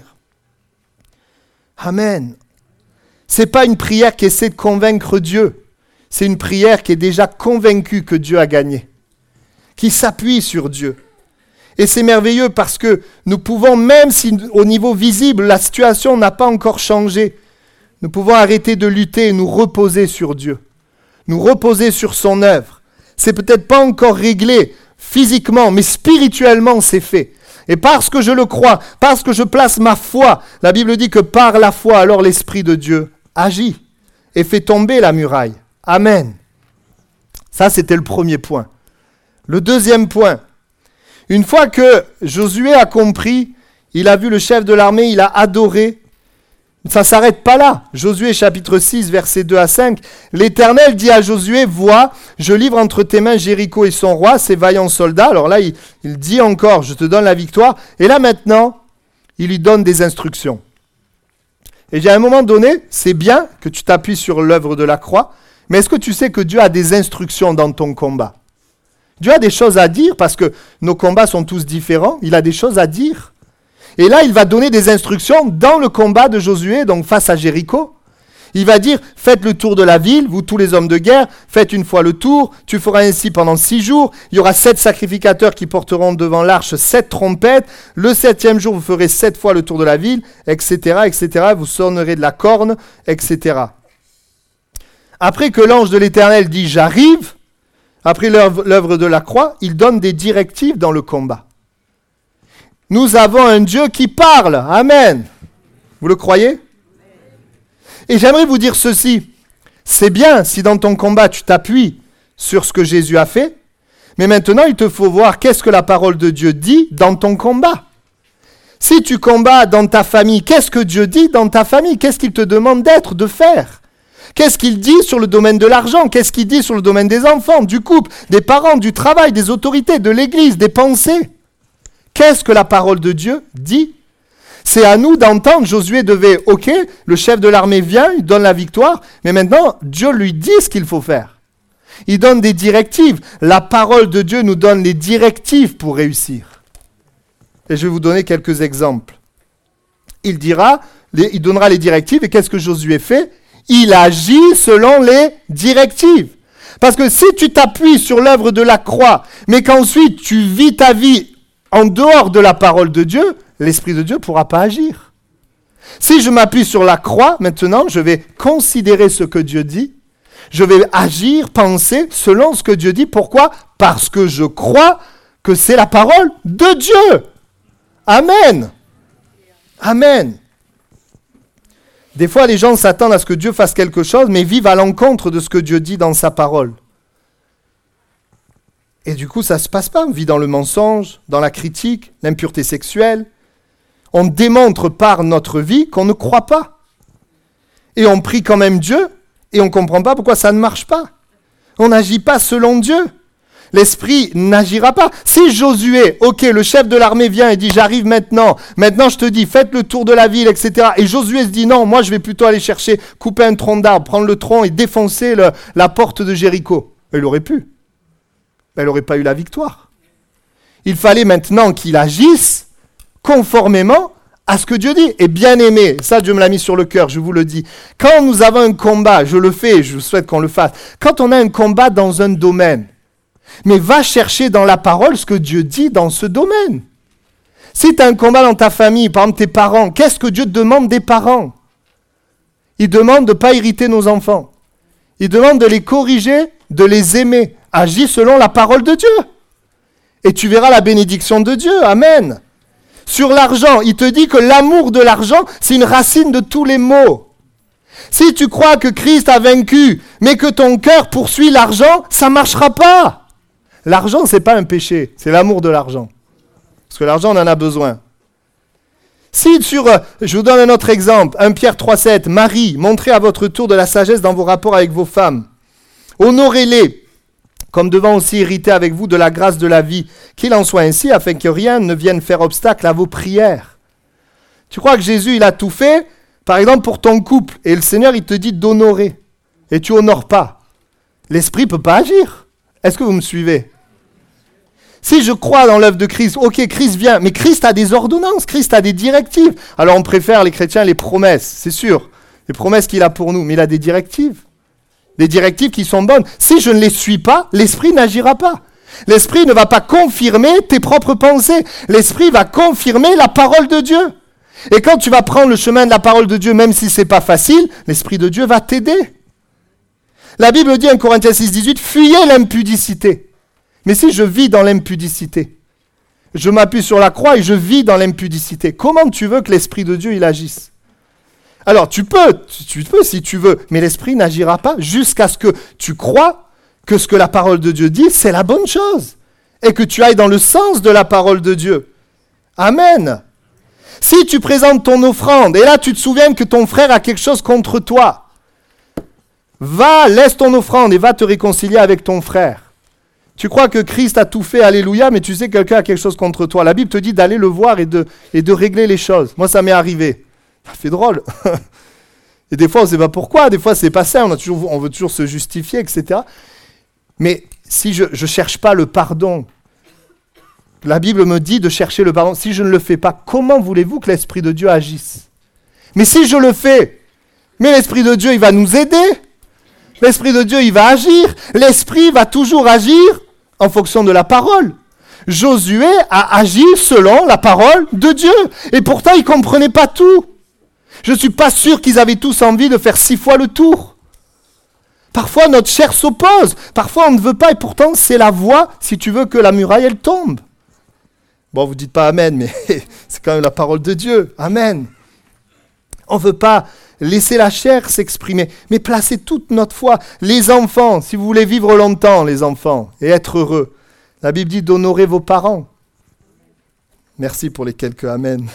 Amen. Ce n'est pas une prière qui essaie de convaincre Dieu. C'est une prière qui est déjà convaincue que Dieu a gagné. Qui s'appuie sur Dieu. Et c'est merveilleux parce que nous pouvons, même si au niveau visible, la situation n'a pas encore changé, nous pouvons arrêter de lutter et nous reposer sur Dieu. Nous reposer sur son œuvre. C'est peut-être pas encore réglé physiquement, mais spirituellement c'est fait. Et parce que je le crois, parce que je place ma foi, la Bible dit que par la foi, alors l'Esprit de Dieu agit et fait tomber la muraille. Amen. Ça, c'était le premier point. Le deuxième point, une fois que Josué a compris, il a vu le chef de l'armée, il a adoré. Ça ne s'arrête pas là. Josué chapitre 6, versets 2 à 5. L'Éternel dit à Josué, vois, je livre entre tes mains Jéricho et son roi, ses vaillants soldats. Alors là, il dit encore, je te donne la victoire. Et là maintenant, il lui donne des instructions. Et à un moment donné, c'est bien que tu t'appuies sur l'œuvre de la croix, mais est-ce que tu sais que Dieu a des instructions dans ton combat? Dieu a des choses à dire parce que nos combats sont tous différents. Il a des choses à dire. Et là, il va donner des instructions dans le combat de Josué, donc face à Jéricho. Il va dire, faites le tour de la ville, vous tous les hommes de guerre, faites une fois le tour, tu feras ainsi pendant 6 jours, il y aura 7 sacrificateurs qui porteront devant l'arche 7 trompettes, le 7e jour vous ferez 7 fois le tour de la ville, etc., vous sonnerez de la corne, etc. Après que l'ange de l'Éternel dit, j'arrive, après l'œuvre de la croix, il donne des directives dans le combat. Nous avons un Dieu qui parle. Amen. Vous le croyez? Et j'aimerais vous dire ceci. C'est bien si dans ton combat tu t'appuies sur ce que Jésus a fait, mais maintenant il te faut voir qu'est-ce que la parole de Dieu dit dans ton combat. Si tu combats dans ta famille, qu'est-ce que Dieu dit dans ta famille? Qu'est-ce qu'il te demande d'être, de faire? Qu'est-ce qu'il dit sur le domaine de l'argent? Qu'est-ce qu'il dit sur le domaine des enfants, du couple, des parents, du travail, des autorités, de l'Église, des pensées? Qu'est-ce que la parole de Dieu dit? C'est à nous d'entendre. Josué devait, ok, le chef de l'armée vient, il donne la victoire, mais maintenant, Dieu lui dit ce qu'il faut faire. Il donne des directives. La parole de Dieu nous donne les directives pour réussir. Et je vais vous donner quelques exemples. Il dira, il donnera les directives. Et qu'est-ce que Josué fait? Il agit selon les directives. Parce que si tu t'appuies sur l'œuvre de la croix, mais qu'ensuite tu vis ta vie en dehors de la parole de Dieu, l'Esprit de Dieu ne pourra pas agir. Si je m'appuie sur la croix, maintenant, je vais considérer ce que Dieu dit. Je vais agir, penser selon ce que Dieu dit. Pourquoi? Parce que je crois que c'est la parole de Dieu. Amen. Amen. Des fois, les gens s'attendent à ce que Dieu fasse quelque chose, mais vivent à l'encontre de ce que Dieu dit dans sa parole. Et du coup, ça ne se passe pas. On vit dans le mensonge, dans la critique, l'impureté sexuelle. On démontre par notre vie qu'on ne croit pas. Et on prie quand même Dieu, et on ne comprend pas pourquoi ça ne marche pas. On n'agit pas selon Dieu. L'Esprit n'agira pas. Si Josué, ok, le chef de l'armée vient et dit, j'arrive maintenant je te dis, faites le tour de la ville, etc. Et Josué se dit, non, moi je vais plutôt aller chercher, couper un tronc d'arbre, prendre le tronc et défoncer la porte de Jéricho. Il aurait pu. Il n'aurait pas eu la victoire. Il fallait maintenant qu'il agisse conformément à ce que Dieu dit. Et bien aimé, ça Dieu me l'a mis sur le cœur, je vous le dis. Quand nous avons un combat, je le fais, je souhaite qu'on le fasse. Quand on a un combat dans un domaine, mais va chercher dans la parole ce que Dieu dit dans ce domaine. Si tu as un combat dans ta famille, par exemple tes parents, qu'est-ce que Dieu demande des parents? Il demande de ne pas irriter nos enfants. Il demande de les corriger, de les aimer. Agis selon la parole de Dieu. Et tu verras la bénédiction de Dieu. Amen. Sur l'argent, il te dit que l'amour de l'argent, c'est une racine de tous les maux. Si tu crois que Christ a vaincu, mais que ton cœur poursuit l'argent, ça ne marchera pas. L'argent, ce n'est pas un péché, c'est l'amour de l'argent. Parce que l'argent, on en a besoin. Si je vous donne un autre exemple, 1 Pierre 3,7, Marie, montrez à votre tour de la sagesse dans vos rapports avec vos femmes. Honorez-les, comme devant aussi hériter avec vous de la grâce de la vie, qu'il en soit ainsi, afin que rien ne vienne faire obstacle à vos prières. Tu crois que Jésus, il a tout fait, par exemple, pour ton couple, et le Seigneur, il te dit d'honorer, et tu honores pas. L'Esprit ne peut pas agir. Est-ce que vous me suivez? Si je crois dans l'œuvre de Christ, ok, Christ vient, mais Christ a des ordonnances, Christ a des directives. Alors on préfère, les chrétiens, les promesses, c'est sûr, les promesses qu'il a pour nous, mais il a des directives qui sont bonnes. Si je ne les suis pas, l'Esprit n'agira pas. L'Esprit ne va pas confirmer tes propres pensées, l'Esprit va confirmer la parole de Dieu. Et quand tu vas prendre le chemin de la parole de Dieu, même si ce n'est pas facile, l'Esprit de Dieu va t'aider. La Bible dit en Corinthiens 6,18, fuyez l'impudicité. Mais si je vis dans l'impudicité, je m'appuie sur la croix et je vis dans l'impudicité, comment tu veux que l'Esprit de Dieu il agisse? Alors tu peux si tu veux, mais l'Esprit n'agira pas jusqu'à ce que tu crois que ce que la parole de Dieu dit, c'est la bonne chose. Et que tu ailles dans le sens de la parole de Dieu. Amen. Si tu présentes ton offrande, et là tu te souviens que ton frère a quelque chose contre toi, va, laisse ton offrande et va te réconcilier avec ton frère. Tu crois que Christ a tout fait, alléluia, mais tu sais que quelqu'un a quelque chose contre toi. La Bible te dit d'aller le voir et de régler les choses. Moi, ça m'est arrivé. Ça fait drôle. Et des fois, on ne sait pas pourquoi. Des fois, c'est pas ça. On veut toujours se justifier, etc. Mais si je ne cherche pas le pardon, la Bible me dit de chercher le pardon. Si je ne le fais pas, comment voulez-vous que l'Esprit de Dieu agisse? Mais si je le fais, mais l'Esprit de Dieu, il va nous aider. L'Esprit de Dieu, il va agir. L'Esprit va toujours agir en fonction de la parole. Josué a agi selon la parole de Dieu. Et pourtant, ils ne comprenaient pas tout. Je ne suis pas sûr qu'ils avaient tous envie de faire 6 fois le tour. Parfois, notre chair s'oppose. Parfois, on ne veut pas. Et pourtant, c'est la voie si tu veux que la muraille, elle tombe. Bon, vous ne dites pas Amen, mais c'est quand même la parole de Dieu. Amen. On ne veut pas laisser la chair s'exprimer, mais placer toute notre foi. Les enfants, si vous voulez vivre longtemps, les enfants, et être heureux, la Bible dit d'honorer vos parents. Merci pour les quelques Amen.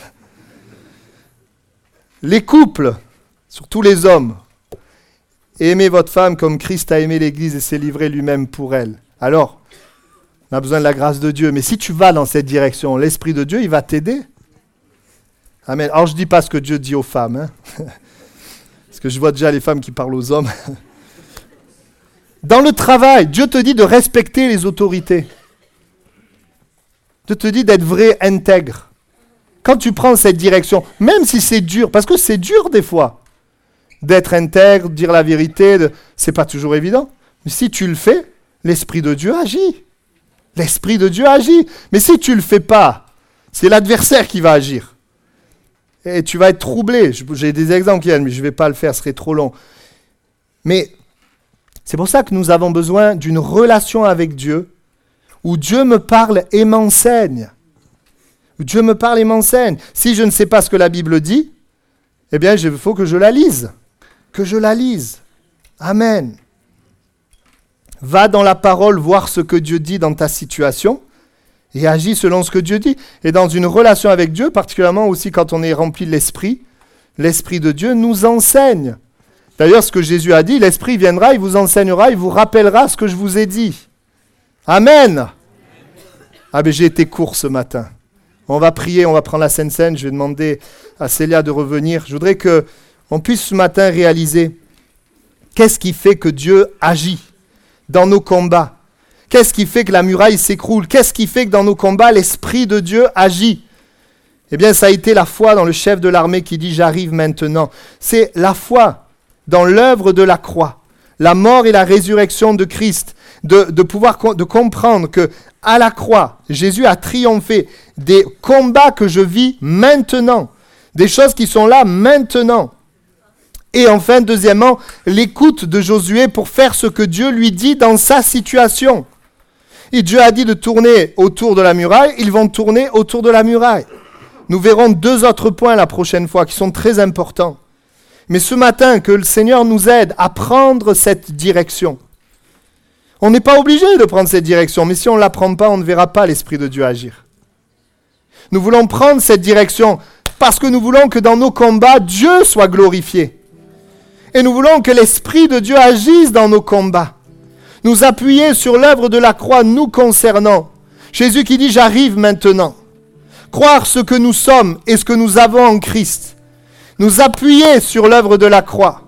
Les couples, surtout les hommes, aimez votre femme comme Christ a aimé l'Église et s'est livré lui-même pour elle. Alors, on a besoin de la grâce de Dieu, mais si tu vas dans cette direction, l'Esprit de Dieu, il va t'aider. Amen. Alors, je ne dis pas ce que Dieu dit aux femmes, hein. Parce que je vois déjà les femmes qui parlent aux hommes. Dans le travail, Dieu te dit de respecter les autorités. Dieu te dit d'être vrai, intègre. quand tu prends cette direction, même si c'est dur, parce que c'est dur des fois, d'être intègre, de dire la vérité, c'est pas toujours évident. Mais si tu le fais, l'Esprit de Dieu agit. L'Esprit de Dieu agit. Mais si tu le fais pas, c'est l'adversaire qui va agir. Et tu vas être troublé. J'ai des exemples, mais je ne vais pas le faire, ce serait trop long. Mais c'est pour ça que nous avons besoin d'une relation avec Dieu, où Dieu me parle et m'enseigne. Dieu me parle et m'enseigne. Si je ne sais pas ce que la Bible dit, eh bien, il faut que je la lise. Que je la lise. Amen. Va dans la parole voir ce que Dieu dit dans ta situation et agis selon ce que Dieu dit. Et dans une relation avec Dieu, particulièrement aussi quand on est rempli de l'Esprit de Dieu nous enseigne. D'ailleurs, ce que Jésus a dit, l'Esprit viendra, il vous enseignera, il vous rappellera ce que je vous ai dit. Amen. Ah ben j'ai été court ce matin. On va prier, on va prendre la Sainte Seine. Je vais demander à Célia de revenir. Je voudrais qu'on puisse ce matin réaliser qu'est-ce qui fait que Dieu agit dans nos combats. Qu'est-ce qui fait que la muraille s'écroule? Qu'est-ce qui fait que dans nos combats, l'Esprit de Dieu agit? Eh bien, ça a été la foi dans le chef de l'armée qui dit « J'arrive maintenant ». C'est la foi dans l'œuvre de la croix, la mort et la résurrection de Christ, de comprendre que à la croix, Jésus a triomphé des combats que je vis maintenant, des choses qui sont là maintenant. Et enfin, deuxièmement, l'écoute de Josué pour faire ce que Dieu lui dit dans sa situation. Et Dieu a dit de tourner autour de la muraille, ils vont tourner autour de la muraille. Nous verrons 2 autres points la prochaine fois qui sont très importants. Mais ce matin, que le Seigneur nous aide à prendre cette direction. On n'est pas obligé de prendre cette direction, mais si on ne la prend pas, on ne verra pas l'Esprit de Dieu agir. Nous voulons prendre cette direction parce que nous voulons que dans nos combats, Dieu soit glorifié. Et nous voulons que l'Esprit de Dieu agisse dans nos combats. Nous appuyer sur l'œuvre de la croix nous concernant. Jésus qui dit « J'arrive maintenant ». Croire ce que nous sommes et ce que nous avons en Christ. Nous appuyer sur l'œuvre de la croix.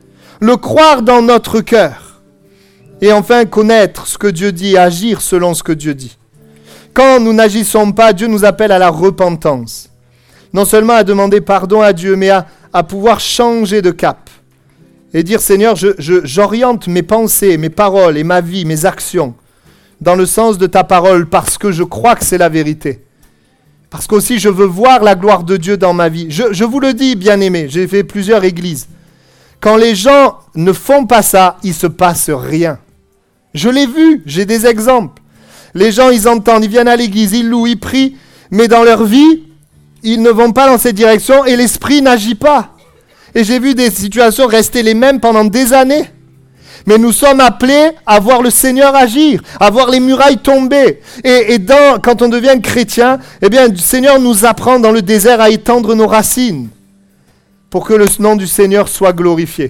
Le croire dans notre cœur. Et enfin connaître ce que Dieu dit et agir selon ce que Dieu dit. Quand nous n'agissons pas, Dieu nous appelle à la repentance. Non seulement à demander pardon à Dieu, mais à pouvoir changer de cap. Et dire, Seigneur, j'oriente mes pensées, mes paroles et ma vie, mes actions dans le sens de ta parole parce que je crois que c'est la vérité. Parce qu'aussi je veux voir la gloire de Dieu dans ma vie. Je vous le dis, bien-aimés, j'ai fait plusieurs églises. Quand les gens ne font pas ça, il ne se passe rien. Je l'ai vu, j'ai des exemples. Les gens, ils entendent, ils viennent à l'église, ils louent, ils prient, mais dans leur vie, ils ne vont pas dans cette direction et l'esprit n'agit pas. Et j'ai vu des situations rester les mêmes pendant des années. Mais nous sommes appelés à voir le Seigneur agir, à voir les murailles tomber. Et quand on devient chrétien, eh bien, le Seigneur nous apprend dans le désert à étendre nos racines pour que le nom du Seigneur soit glorifié.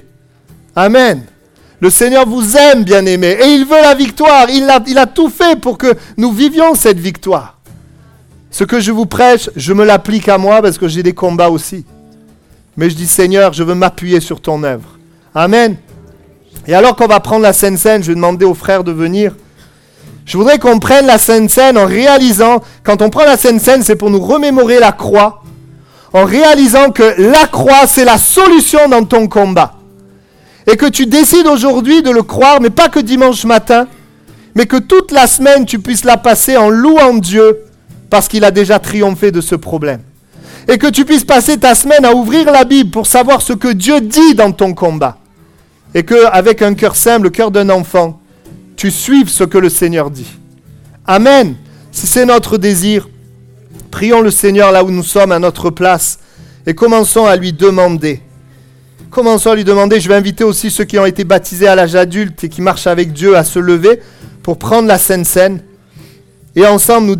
Amen. Le Seigneur vous aime, bien-aimés, et il veut la victoire. Il a tout fait pour que nous vivions cette victoire. Ce que je vous prêche, je me l'applique à moi parce que j'ai des combats aussi. Mais je dis, Seigneur, je veux m'appuyer sur ton œuvre. Amen. Et alors qu'on va prendre la Sainte Seine, je vais demander aux frères de venir. Je voudrais qu'on prenne la Sainte Seine en réalisant, quand on prend la Sainte Seine, c'est pour nous remémorer la croix, en réalisant que la croix, c'est la solution dans ton combat. Et que tu décides aujourd'hui de le croire, mais pas que dimanche matin, mais que toute la semaine, tu puisses la passer en louant Dieu, parce qu'il a déjà triomphé de ce problème. Et que tu puisses passer ta semaine à ouvrir la Bible pour savoir ce que Dieu dit dans ton combat. Et qu'avec un cœur simple, le cœur d'un enfant, tu suives ce que le Seigneur dit. Amen. Si c'est notre désir, prions le Seigneur là où nous sommes, à notre place, et commençons à lui demander. Commençons à lui demander. Je vais inviter aussi ceux qui ont été baptisés à l'âge adulte et qui marchent avec Dieu à se lever pour prendre la Sainte Seine. Et ensemble, nous